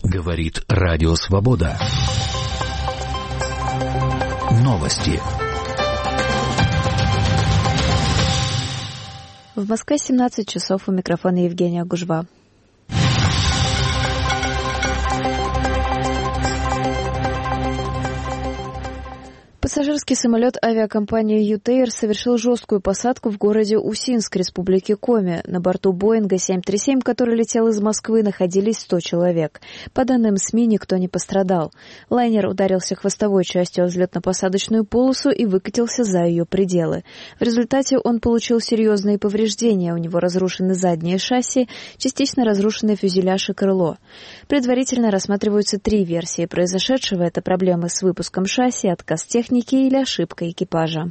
Говорит Радио Свобода. Новости. В Москве 17 часов. У микрофона Евгения Гужва. Пассажирский самолет авиакомпании «Ютейр» совершил жесткую посадку в городе Усинск, Республики Коми. На борту «Боинга 737», который летел из Москвы, находились 100 человек. По данным СМИ, никто не пострадал. Лайнер ударился хвостовой частью о взлетно-посадочную полосу и выкатился за ее пределы. В результате он получил серьезные повреждения. У него разрушены задние шасси, частично разрушены фюзеляж и крыло. Предварительно рассматриваются 3 версии произошедшего. Это проблемы с выпуском шасси, отказ техники или ошибка экипажа.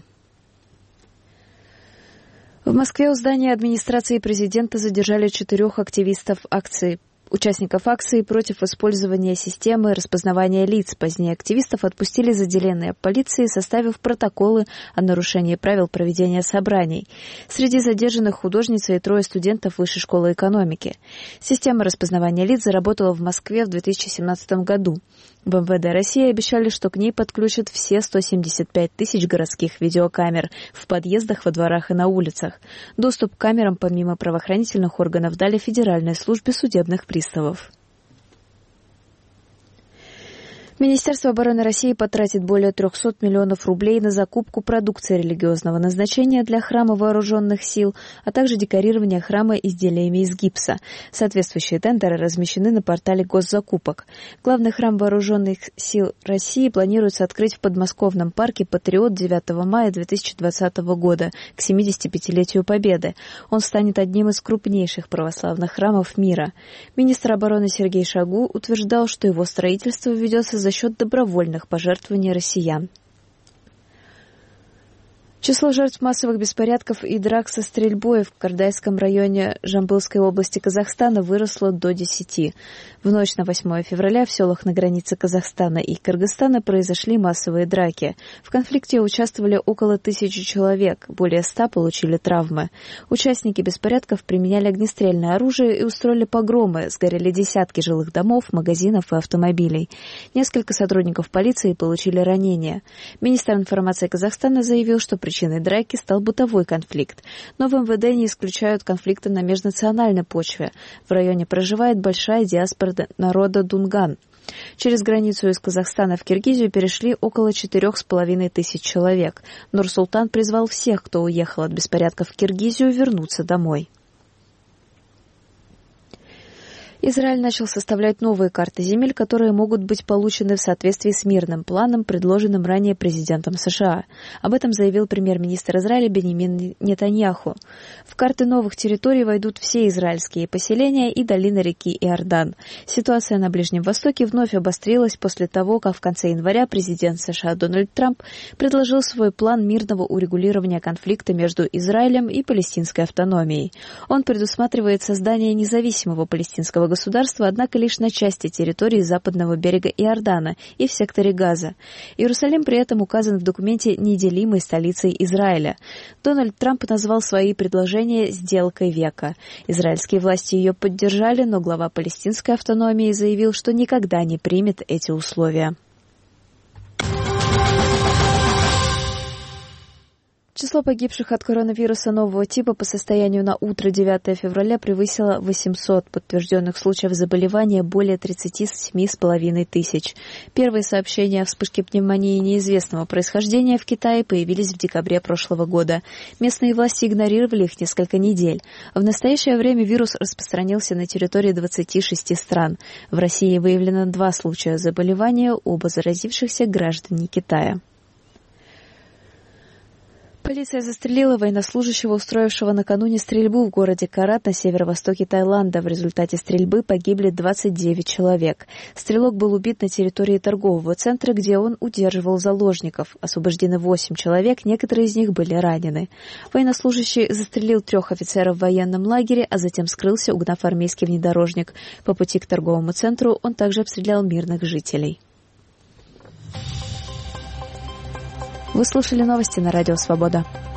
В Москве у здания администрации президента задержали 4 участников акции против использования системы распознавания лиц. Позднее активистов отпустили из отделения полиции, составив протоколы о нарушении правил проведения собраний. Среди задержанных художница и 3 студентов Высшей школы экономики. Система распознавания лиц заработала в Москве в 2017 году. В МВД России обещали, что к ней подключат все 175 тысяч городских видеокамер в подъездах, во дворах и на улицах. Доступ к камерам помимо правоохранительных органов дали Федеральной службе судебных приставов. Министерство обороны России потратит более 300 миллионов рублей на закупку продукции религиозного назначения для храма Вооруженных сил, а также декорирование храма изделиями из гипса. Соответствующие тендеры размещены на портале госзакупок. Главный храм Вооруженных сил России планируется открыть в подмосковном парке «Патриот» 9 мая 2020 года, к 75-летию Победы. Он станет одним из крупнейших православных храмов мира. Министр обороны Сергей Шойгу утверждал, что его строительство ведется за счет добровольных пожертвований россиян. Число жертв массовых беспорядков и драк со стрельбой в Кардайском районе Жамбылской области Казахстана выросло до 10. В ночь на 8 февраля в селах на границе Казахстана и Кыргызстана произошли массовые драки. В конфликте участвовали около 1000 человек, более 100 получили травмы. Участники беспорядков применяли огнестрельное оружие и устроили погромы, сгорели десятки жилых домов, магазинов и автомобилей. Несколько сотрудников полиции получили ранения. Министр информации Казахстана заявил, что причиной драки стал бытовой конфликт. Но в МВД не исключают конфликты на межнациональной почве. В районе проживает большая диаспора народа дунган. Через границу из Казахстана в Киргизию перешли около 4500 человек. Нур-Султан призвал всех, кто уехал от беспорядков в Киргизию, вернуться домой. Израиль начал составлять новые карты земель, которые могут быть получены в соответствии с мирным планом, предложенным ранее президентом США. Об этом заявил премьер-министр Израиля Биньямин Нетаньяху. В карты новых территорий войдут все израильские поселения и долина реки Иордан. Ситуация на Ближнем Востоке вновь обострилась после того, как в конце января президент США Дональд Трамп предложил свой план мирного урегулирования конфликта между Израилем и палестинской автономией. Он предусматривает создание независимого палестинского государства, однако лишь на части территории западного берега Иордана и в секторе Газа. Иерусалим при этом указан в документе неделимой столицей Израиля. Дональд Трамп назвал свои предложения «сделкой века». Израильские власти ее поддержали, но глава палестинской автономии заявил, что никогда не примет эти условия. Число погибших от коронавируса нового типа по состоянию на утро 9 февраля превысило 800. Подтвержденных случаев заболевания более 37,5 тысяч. Первые сообщения о вспышке пневмонии неизвестного происхождения в Китае появились в декабре прошлого года. Местные власти игнорировали их несколько недель. В настоящее время вирус распространился на территории 26 стран. В России выявлено 2 случая заболевания, оба заразившихся граждане Китая. Полиция застрелила военнослужащего, устроившего накануне стрельбу в городе Карат на северо-востоке Таиланда. В результате стрельбы погибли 29 человек. Стрелок был убит на территории торгового центра, где он удерживал заложников. Освобождены 8 человек, некоторые из них были ранены. Военнослужащий застрелил 3 офицеров в военном лагере, а затем скрылся, угнав армейский внедорожник. По пути к торговому центру он также обстрелял мирных жителей. Вы слушали новости на Радио Свобода.